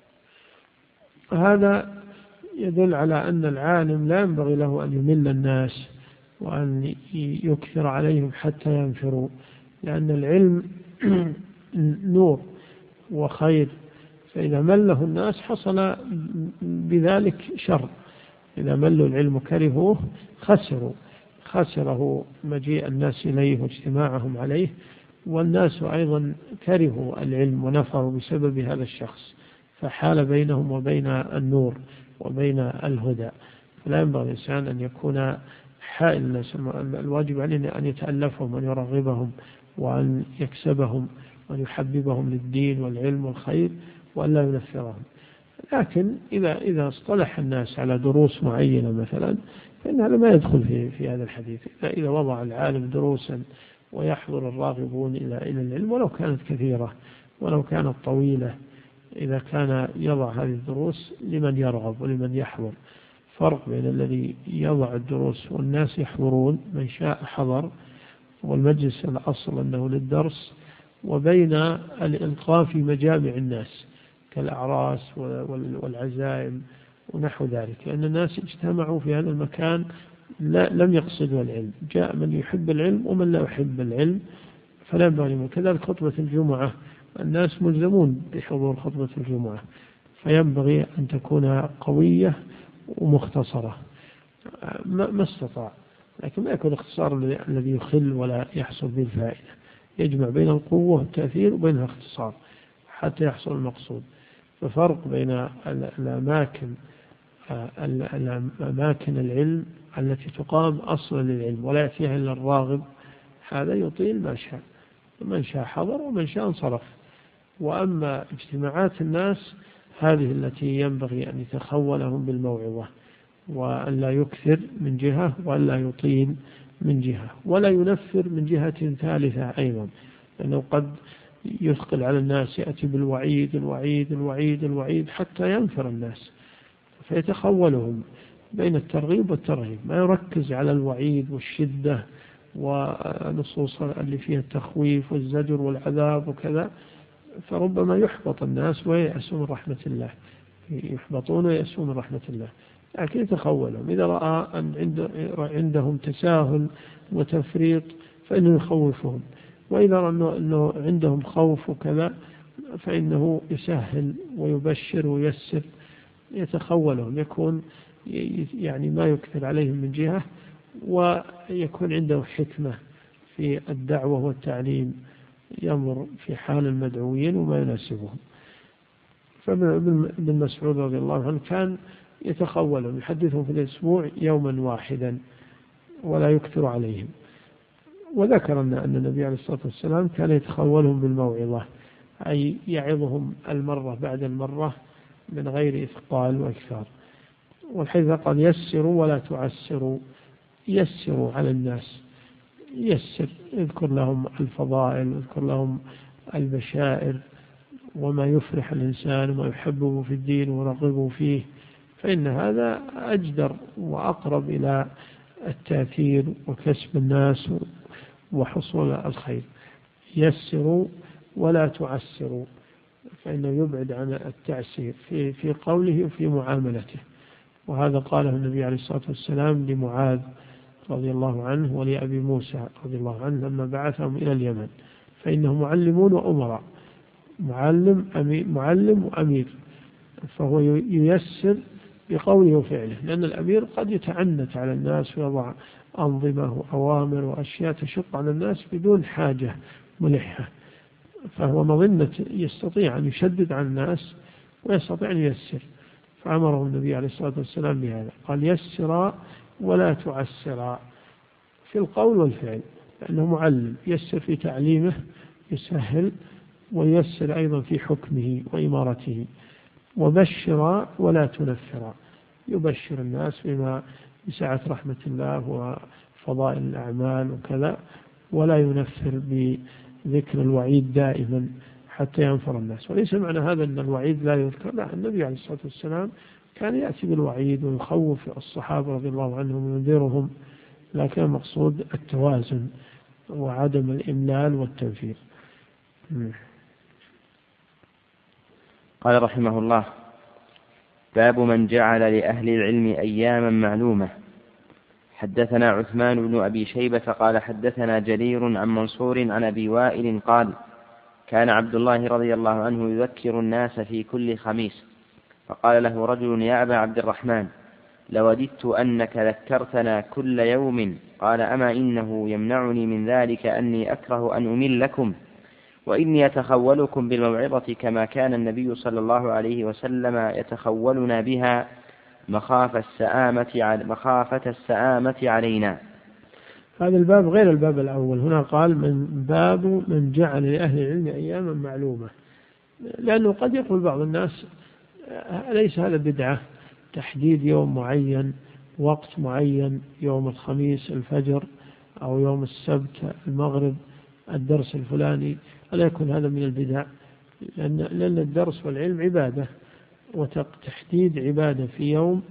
هذا يدل على أن العالم لا ينبغي له أن يمل الناس وأن يكثر عليهم حتى ينفروا، لأن العلم نور وخير، فإذا مله الناس حصل بذلك شر. إذا ملوا العلم كرهوه خسروا خسره مجيء الناس إليه واجتماعهم عليه، والناس أيضا كرهوا العلم ونفروا بسبب هذا الشخص، فحال بينهم وبين النور وبين الهدى. فلا ينبغي الإنسان أن يكون حائل الناس، الواجب علينا أن يتألفهم وأن يرغبهم وأن يكسبهم وأن يحببهم للدين والعلم والخير وأن لا ينفرهم. لكن إذا إذا اصطلح الناس على دروس معينة مثلا فإن هذا ما يدخل في في هذا الحديث. إذا إذا وضع العالم دروسا ويحضر الراغبون إلى إلى العلم ولو كانت كثيرة ولو كانت طويلة، إذا كان يضع هذه الدروس لمن يرغب ولمن يحضر. فرق بين الذي يضع الدروس والناس يحضرون، من شاء حضر والمجلس الأصل أنه للدرس، وبين الإلقاء في مجامع الناس كالأعراس والعزائم ونحو ذلك، لأن الناس اجتمعوا في هذا المكان لا لم يقصدوا العلم، جاء من يحب العلم ومن لا يحب العلم فلا ينبغي. كذلك خطبة الجمعة، الناس ملزمون بحضور خطبة الجمعة، فينبغي أن تكون قوية ومختصرة ما استطاع، لكن ما يكون اختصار الذي يخل ولا يحصل به الفائدة. يجمع بين القوة والتأثير وبين الاختصار حتى يحصل المقصود. ففرق بين الأماكن الأماكن العلم التي تقام أصلا للعلم ولا يأتيها إلا الراغب، هذا يطيل ما شاء، من شاء حضر ومن شاء انصرف. وأما اجتماعات الناس هذه التي ينبغي أن يتخولهم بالموعظة، وأن لا يكثر من جهة وأن لا يطيل من جهة ولا ينفر من جهة ثالثة أيضا، لأنه قد يثقل على الناس، يأتي بالوعيد الوعيد الوعيد الوعيد حتى ينفر الناس، فيتخولهم بين الترغيب والترهيب، ما يركز على الوعيد والشدة ونصوص اللي فيها التخويف والزجر والعذاب وكذا، فربما يحبط الناس ويأسوا من رحمة الله، يحبطون ويأسوا من رحمة الله. لكن يتخولهم، إذا رأى أن عندهم تساهل وتفريط فإنه يخوفهم، وإذا رأى أنه عندهم خوف وكذا فإنه يسهل ويبشر ويسر، يتخولهم، يكون يعني ما يكثر عليهم من جهة، ويكون عنده حكمة في الدعوة والتعليم، ينظر في حال المدعوين وما يناسبهم. فابن مسعود رضي الله عنه كان يتخولهم، يحدثهم في الأسبوع يوما واحدا ولا يكثر عليهم. وذكر أن النبي عليه الصلاة والسلام كان يتخولهم بالموعظة، أي يعظهم المرة بعد المرة من غير إثقال وإكثار. والحديث قال: يسروا ولا تعسروا، يسروا على الناس، يسر، اذكر لهم الفضائل، اذكر لهم البشائر وما يفرح الإنسان وما يحبه في الدين ويرغبه فيه، فإن هذا أجدر وأقرب إلى التأثير وكسب الناس وحصول الخير. يسروا ولا تعسروا، فإنه يبعد عن التعسير في في قوله وفي معاملته. وهذا قاله النبي عليه الصلاة والسلام لمعاذ رضي الله عنه ولأبي موسى رضي الله عنه لما بعثهم إلى اليمن، فإنهم معلمون وأمراء، معلم أمير معلم وأمير، فهو ييسر بقوله وفعله، لأن الأمير قد يتعنت على الناس ويضع أنظمة وأوامر وأشياء تشق على الناس بدون حاجة ملحة، فهو مظنة يستطيع أن يشدد على الناس ويستطيع أن ييسر، فأمره النبي عليه الصلاة والسلام بهذا، قال يسرا ولا تعسرا في القول والفعل، لأنه معلم يسر في تعليمه يسهل، ويسر أيضا في حكمه وإمارته، وبشرا ولا تنفرا يبشر الناس بما بسعة رحمة الله وفضائل الأعمال وكذا، ولا ينفر بذكر الوعيد دائما حتى ينفر الناس. وليس معنى هذا أن الوعيد لا يذكر، لا، النبي عليه الصلاة والسلام كان يأتي بالوعيد ويخوف الصحابة رضي الله عنهم وينذرهم، لكن المقصود التوازن وعدم الإملال والتنفير. قال رحمه الله: باب من جعل لأهل العلم أياما معلومة. حدثنا عثمان بن أبي شيبة قال حدثنا جرير عن منصور عن أبي وائل قال: كان عبد الله رضي الله عنه يذكر الناس في كل خميس، فقال له رجل: يا أبا عبد الرحمن، لوددت أنك ذكرتنا كل يوم. قال: أما إنه يمنعني من ذلك أني أكره أن أمل لكم، وإني أتخولكم بالموعظة كما كان النبي صلى الله عليه وسلم يتخولنا بها مخافة السآمة, مخافة السآمة علينا. هذا الباب غير الباب الأول، هنا قال من باب من جعل لأهل العلم أياما معلومة، لأنه قد يقول بعض الناس أليس هذا بدعة تحديد يوم معين وقت معين، يوم الخميس الفجر أو يوم السبت المغرب الدرس الفلاني، ألا يكون هذا من البدع؟ لأن, لأن الدرس والعلم عبادة، وتحديد عبادة في يوم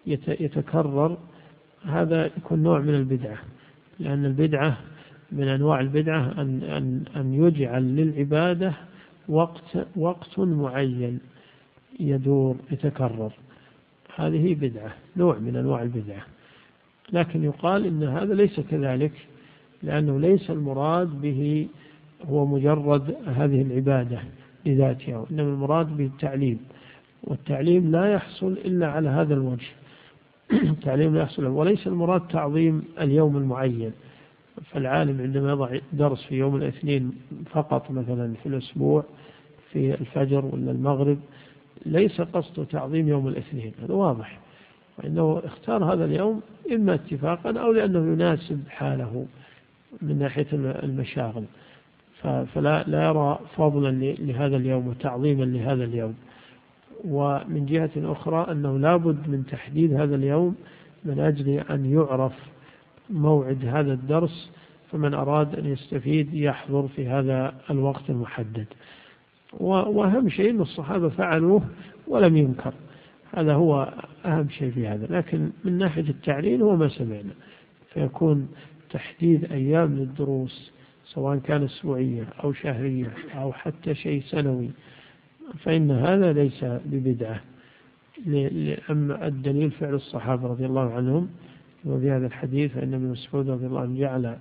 يتكرر هذا يكون نوع من البدعة، لأن البدعة من أنواع البدعة أن, أن, أن يجعل للعبادة وقت, وقت معين يدور يتكرر، هذه بدعة، نوع من أنواع البدعة. لكن يقال إن هذا ليس كذلك، لأنه ليس المراد به هو مجرد هذه العبادة لذاتها، إنما المراد به التعليم، والتعليم لا يحصل إلا على هذا الوجه. التعليم لا يحصل، وليس المراد تعظيم اليوم المعين، فالعالم عندما يضع درس في يوم الاثنين فقط مثلا في الأسبوع في الفجر ولا المغرب، ليس قصده تعظيم يوم الاثنين، هذا واضح، وإنه اختار هذا اليوم إما اتفاقا أو لأنه يناسب حاله من ناحية المشاغل، فلا لا يرى فضلا لهذا اليوم وتعظيما لهذا اليوم. ومن جهة أخرى أنه لابد من تحديد هذا اليوم من أجل أن يعرف موعد هذا الدرس، فمن أراد أن يستفيد يحضر في هذا الوقت المحدد. وأهم شيء أن الصحابة فعلوه ولم ينكر، هذا هو أهم شيء في هذا. لكن من ناحية التعليل هو ما سمعنا، فيكون تحديد أيام للدروس سواء كان أسبوعية أو شهرية أو حتى شيء سنوي، فإن هذا ليس ببدعة. أما الدليل فعل الصحابة رضي الله عنهم، وفي هذا الحديث فإن ابن مسعود رضي الله عنه جعل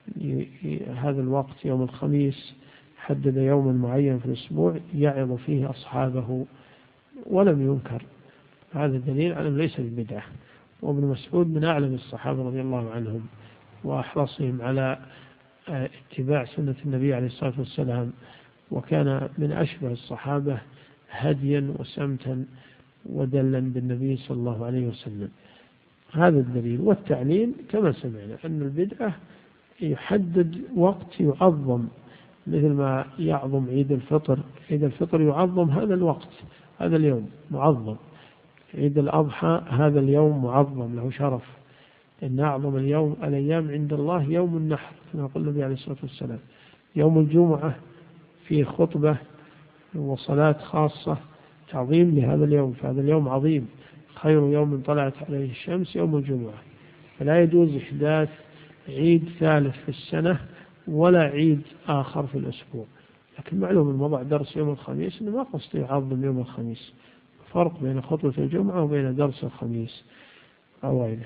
هذا الوقت يوم الخميس، حدد يوما معين في الأسبوع يعظ فيه أصحابه ولم ينكر، هذا دليل على ليس ببدعة. وابن مسعود من أعلم الصحابة رضي الله عنهم وأحرصهم على اتباع سنة النبي عليه الصلاة والسلام، وكان من أشبه الصحابة هديا وسمتا ودلا بالنبي صلى الله عليه وسلم. هذا الدليل. والتعليم كما سمعنا أن البدعة يحدد وقت يعظم، مثل ما يعظم عيد الفطر، عيد الفطر يعظم هذا الوقت، هذا اليوم معظم. عيد الأضحى هذا اليوم معظم له شرف، إن أعظم اليوم الأيام عند الله يوم النحر كما قال النبي عليه الصلاة والسلام. يوم الجمعة فيه خطبة وصلاة خاصة تعظيم لهذا اليوم، فهذا اليوم عظيم، خير يوم طلعت عليه الشمس يوم الجمعة. فلا يجوز إحداث عيد ثالث في السنة ولا عيد آخر في الأسبوع. لكن معلوم الموضع درس يوم الخميس إنه ما قصد يعظم يوم الخميس، فرق بين خطبة الجمعة وبين درس الخميس أو غيره.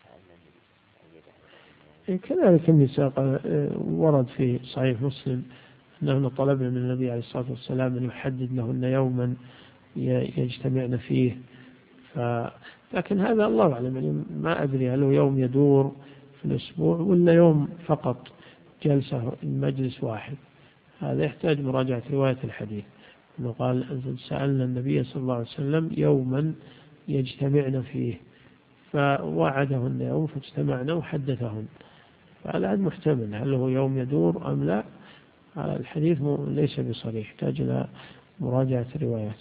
كذلك النساء ورد في صحيح مسلم أنه طلبنا من النبي عليه الصلاة والسلام أن يحدد لهن يوما يجتمعن فيه، ف... لكن هذا الله أعلم، يعني ما أدري هل هو يوم يدور في الأسبوع ولا يوم فقط جلسة مجلس واحد. هذا يحتاج مراجعة رواية الحديث، أنه قال سألنا النبي صلى الله عليه وسلم يوما يجتمعن فيه فوعدهن يوم فاجتمعنا وحدثهن، فهذا محتمل هل هو يوم يدور أم لا. الحديث ليس بصريح، يحتاج إلى مراجعة روايات.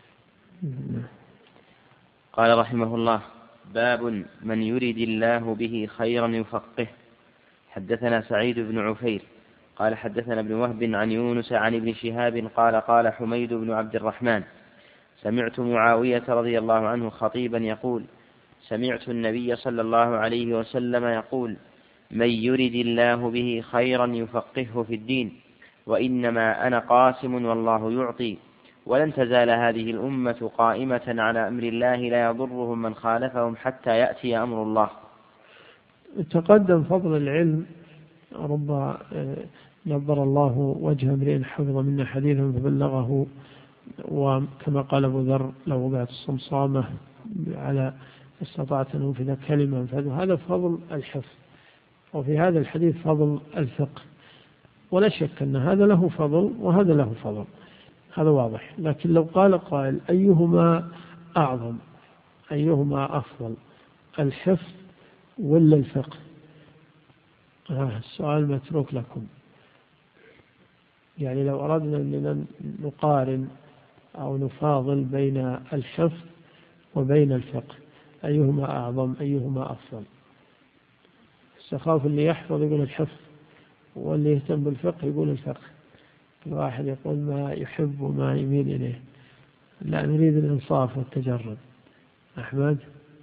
قال رحمه الله: باب من يرد الله به خيرا يفقه. حدثنا سعيد بن عفير قال حدثنا ابن وهب عن يونس عن ابن شهاب قال قال حميد بن عبد الرحمن: سمعت معاوية رضي الله عنه خطيبا يقول: سمعت النبي صلى الله عليه وسلم يقول: من يرد الله به خيرا يفقهه في الدين، وإنما أنا قاسم والله يعطي، ولن تزال هذه الأمة قائمة على أمر الله لا يضرهم من خالفهم حتى يأتي أمر الله. تقدم فضل العلم، رب نظر الله وجه امرئ حفظ منا حديثا فبلغه، وكما قال أبو ذر: لو وضعت الصمصامة على استطعت أن أنفذ كلمة، فهذا فضل الحفظ. وفي هذا الحديث فضل الفقه، ولا شك أن هذا له فضل وهذا له فضل، هذا واضح. لكن لو قال قائل: أيهما أعظم، أيهما أفضل، الحفظ ولا الفقه؟ آه السؤال متروك لكم. يعني لو أردنا أننا نقارن أو نفاضل بين الحفظ وبين الفقه، أيهما أعظم، أيهما أفضل؟ السخاف اللي يحفظ يقول الحفظ، واللي يهتم بالفقه يقول الفقه. الواحد يقول ما يحب وما يميل إليه. لا، نريد الإنصاف والتجرد. أحمد،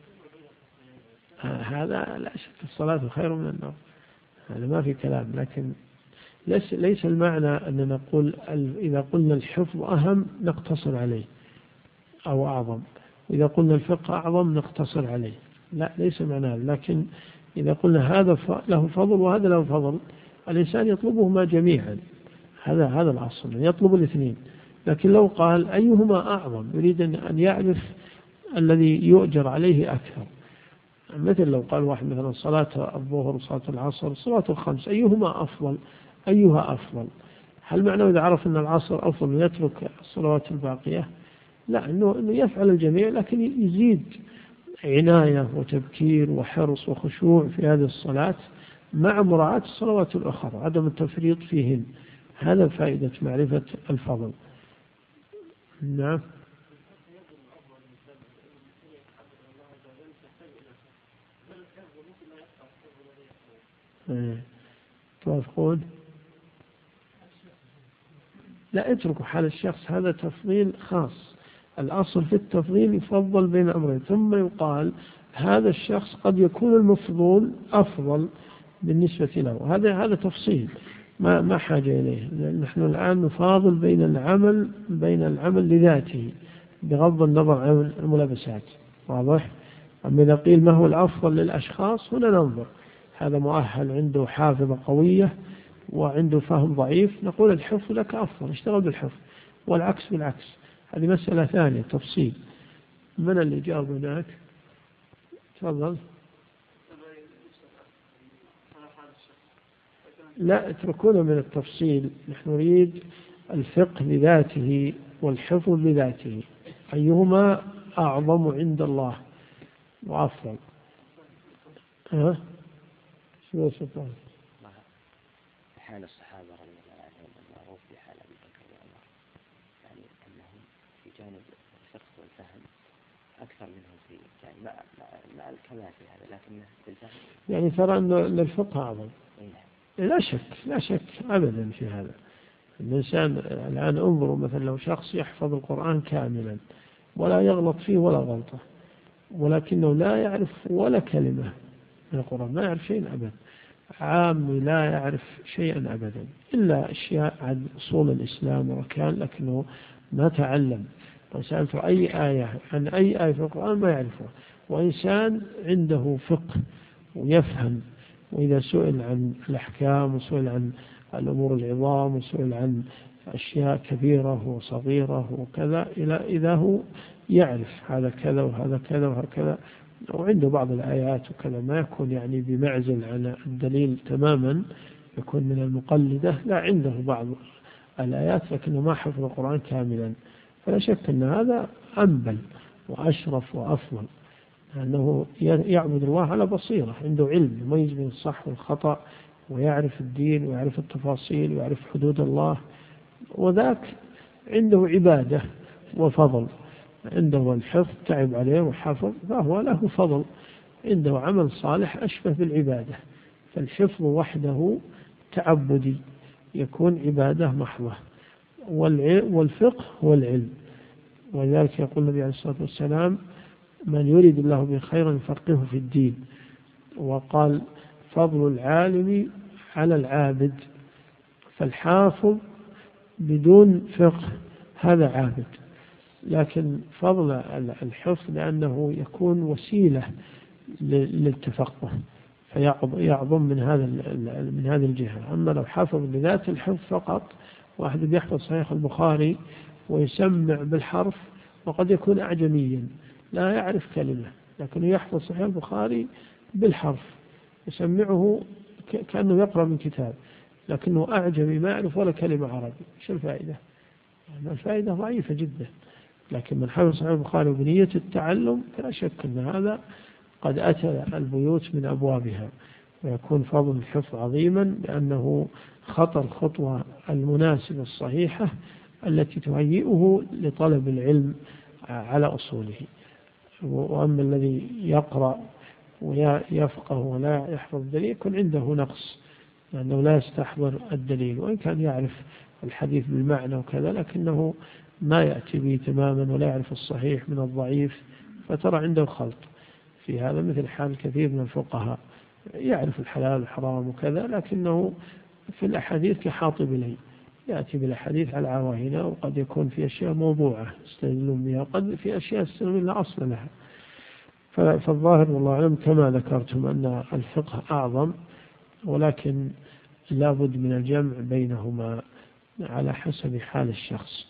آه هذا لا شك الصلاة خير من النوم، هذا ما في كلام. لكن ليس, ليس المعنى أن نقول إذا قلنا الحفظ أهم نقتصر عليه أو أعظم، وإذا قلنا الفقه أعظم نقتصر عليه، لا ليس معناه. لكن إذا قلنا هذا له فضل وهذا له فضل، الإنسان يطلبهما جميعا، هذا هذا الأصل، يطلب الاثنين. لكن لو قال أيهما أعظم، يريد أن يعرف الذي يؤجر عليه أكثر. مثل لو قال واحد مثلا صلاة الظهر وصلاة العصر صلاة الخمس، أيهما أفضل، أيها أفضل؟ هل معناه إذا عرف أن العصر أفضل يترك الصلوات الباقية؟ لا، إنه, إنه يفعل الجميع، لكن يزيد عناية وتبكير وحرص وخشوع في هذه الصلاة مع مراعاة الصلوات الأخرى، عدم التفريط فيهن. هذا فائدة معرفة الفضل. نعم. توافقون؟ لا، اتركوا حال الشخص، هذا تفضيل خاص. الأصل في التفضيل يفضل بين أمرين، ثم يقال هذا الشخص قد يكون المفضول أفضل بالنسبة له. هذا هذا تفصيل ما ما حاجة إليه. نحن الآن نفاضل بين العمل بين العمل لذاته بغض النظر عن الملابسات، واضح؟ أما إذا قيل ما هو الأفضل للأشخاص، هنا ننظر هذا مؤهل عنده حافظة قوية وعنده فهم ضعيف، نقول الحفظ لك أفضل، اشتغل بالحفظ، والعكس بالعكس. هذه مسألة ثانية تفصيل. من اللي جاب هناك؟ تفضل. لا، اتركونا من التفصيل، نحن نريد الفقه لذاته والحفظ لذاته، أيهما أعظم عند الله وأفضل. ها؟ شو سبحان حال الصحابة رضي الله عنهم المعروف بحال أبي بكر وعمر، يعني أنهم في جانب الفقه والفهم أكثر منهم في يعني مع مع الكمال في هذا، لكن في الفهم يعني ترى أن الفقه أعظم. لا شك لا شك أبدا في هذا. الإنسان الآن انظروا مثلا لو شخص يحفظ القرآن كاملا ولا يغلط فيه ولا غلطة، ولكنه لا يعرف ولا كلمة من القرآن، ما يعرف شيء أبدا، عام لا يعرف شيئا أبدا إلا أشياء عن أصول الإسلام وكان، لكنه ما تعلم. وسألته أي آية عن أي آية في القرآن ما يعرفه. وإنسان عنده فقه ويفهم وإذا سئل عن الأحكام وسئل عن الأمور العظام وسئل عن أشياء كبيرة وصغيرة وكذا، إلى إذا هو يعرف هذا كذا وهذا كذا وهكذا، وعنده بعض الآيات وكذا، ما يكون يعني بمعزل عن الدليل تماما، يكون من المقلدة، لا عنده بعض الآيات لكنه ما حفظ القرآن كاملا، فلا شك أن هذا أنبل وأشرف وأفضل، لأنه يعبد الله على بصيرة، عنده علم يميز بين الصح والخطأ، ويعرف الدين ويعرف التفاصيل ويعرف حدود الله، وذاك عنده عبادة وفضل، عنده الحفظ تعب عليه وحفظ فهو له فضل، عنده عمل صالح أشبه بالعبادة، فالحفظ وحده تعبدي يكون عبادة محضة، والفقه هو العلم، ولذلك يقول النبي عليه الصلاة والسلام من يريد الله به خيرا يفقهه في الدين، وقال فضل العالم على العابد، فالحافظ بدون فقه هذا عابد، لكن فضل الحفظ لأنه يكون وسيلة للتفقه فيعظم من هذا من هذه الجهة. أما لو حفظ بذات الحفظ فقط، واحد يحفظ صحيح البخاري ويسمع بالحرف وقد يكون أعجميا لا يعرف كلمة، لكنه يحفظ صحيح البخاري بالحرف يسمعه كأنه يقرأ من كتاب، لكنه أعجمي ما يعرف ولا كلمة عربي، إيش الفائدة؟ يعني الفائدة ضعيفة جدا. لكن من حفظ صحيح البخاري بنية التعلم فلا شك أن هذا قد أتى البيوت من أبوابها، ويكون فضل الحفظ عظيما لأنه خطى الخطوة المناسبة الصحيحة التي تهيئه لطلب العلم على أصوله. وأما الذي يقرأ ويفقه ولا يحفظ الدليل يكون عنده نقص، لأنه لا يستحضر الدليل، وإن كان يعرف الحديث بالمعنى وكذا لكنه ما يأتي به تماما ولا يعرف الصحيح من الضعيف، فترى عنده خلط في هذا، مثل حال كثير من الفقهاء يعرف الحلال والحرام وكذا، لكنه في الأحاديث كحاطب لي يأتي بالأحاديث على عواهنة، وقد يكون في أشياء موضوعة يستدلون بها، وقد في أشياء يستدلون لا أصل لها. فالظاهر والله أعلم كما ذكرتم أن الفقه أعظم، ولكن لا بد من الجمع بينهما على حسب حال الشخص.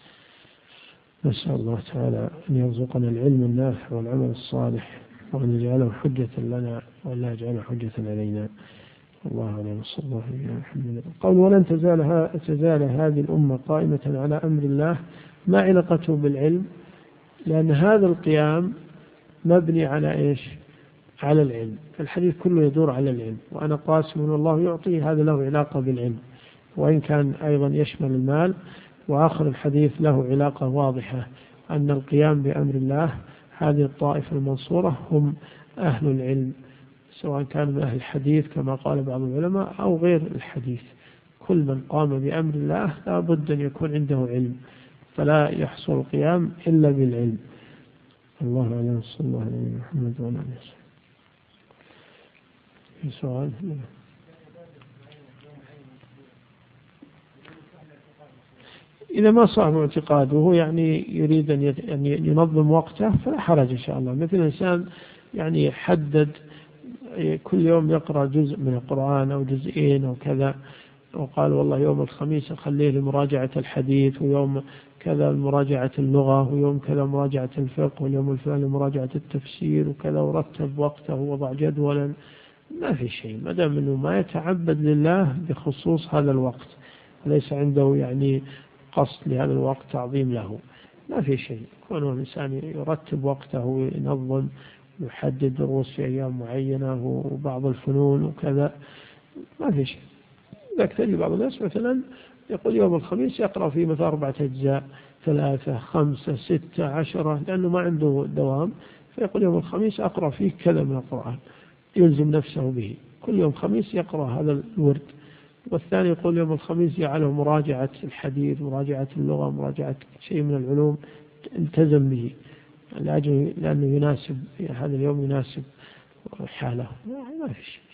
نسأل الله تعالى أن يرزقنا العلم النافع والعمل الصالح، وأن يجعله حجة لنا ولا يجعله حجة علينا. الله عليه وصلى الله عليه وسلم. قول ولن تزال تزال هذه الأمة قائمة على أمر الله، ما علاقته بالعلم؟ لأن هذا القيام مبني على إيش؟ على العلم، الحديث كله يدور على العلم، وأنا قاسم والله يعطي، هذا له علاقة بالعلم، وإن كان أيضا يشمل المال. وآخر الحديث له علاقة واضحة أن القيام بأمر الله هذه الطائفة المنصورة هم أهل العلم، سواء كان من أهل الحديث كما قال بعض العلماء أو غير الحديث، كل من قام بأمر الله لا بد أن يكون عنده علم، فلا يحصل القيام إلا بالعلم. الله عليه صلى الله عليه محمد وعلى آله وسلم. في سؤال؟ إذا ما صار اعتقاده وهو يعني يريد أن ينظم وقته فلا حرج إن شاء الله. مثل الإنسان يعني يحدد كل يوم يقرأ جزء من القرآن أو جزئين أو كذا، وقال والله يوم الخميس أخليه لمراجعة الحديث، ويوم كذا لمراجعة اللغة، ويوم كذا مراجعة الفقه، واليوم الفلاني لمراجعة التفسير وكذا، ورتب وقته ووضع جدولا، ما في شيء ما دام أنه ما يتعبد لله بخصوص هذا الوقت، ليس عنده يعني قصد لهذا الوقت تعظيم له، ما في شيء. كونه الإنسان يرتب وقته وينظم يحدد دروس في أيام معينة وبعض الفنون وكذا، ما في شيء. لكن تجي بعض الناس مثلا يقول يوم الخميس يقرأ فيه مثلا أربعة أجزاء، ثلاثة خمسة ستة عشرة، لأنه ما عنده دوام، فيقول يوم الخميس أقرأ فيه كذا من القرآن، يلزم نفسه به، كل يوم خميس يقرأ هذا الورد. والثاني يقول يوم الخميس يجعله مراجعة الحديث، مراجعة اللغة، مراجعة شيء من العلوم التزم به لأنه يناسب هذا اليوم، يناسب حاله، ما في شيء.